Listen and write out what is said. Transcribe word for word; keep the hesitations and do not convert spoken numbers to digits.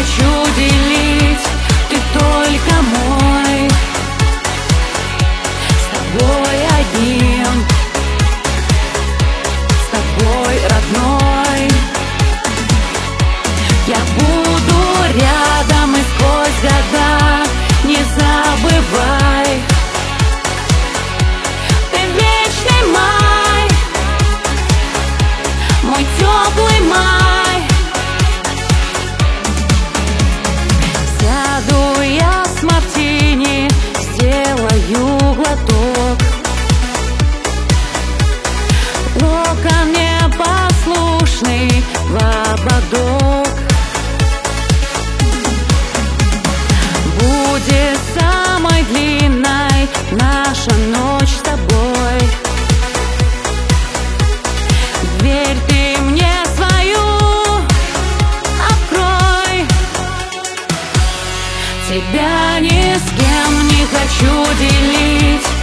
хочу делить, ты только мой. С тобой одним, с тобой родной. Я буду рядом и сквозь года, не забывай. Ты вечный май, мой теплый май. Сяду я с мартини, сделаю глоток. Локон непослушный в ободок. Будет самой длинной наша ночь с тобой. Дверь ты мне свою открой. Тебя ни с кем не хочу делить,